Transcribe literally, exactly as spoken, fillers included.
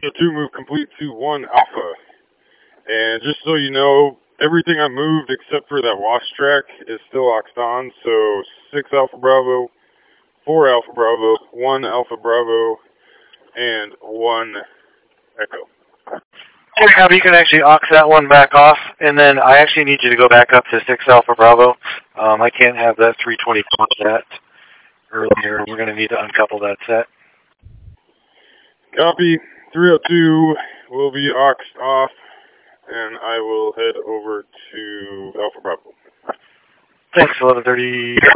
So two move complete to one Alpha. And just so you know, everything I moved except for that wash track is still locked on. So six Alpha Bravo, four Alpha Bravo, one Alpha Bravo, and one Echo. Hey, Copy, you can actually aux that one back off, and then I actually need you to go back up to six Alpha Bravo. Um, I can't have that three twenty set earlier. We're going to need to uncouple that set. Copy. three oh two will be auxed off, and I will head over to Alpha Bravo. Thanks, eleven thirty.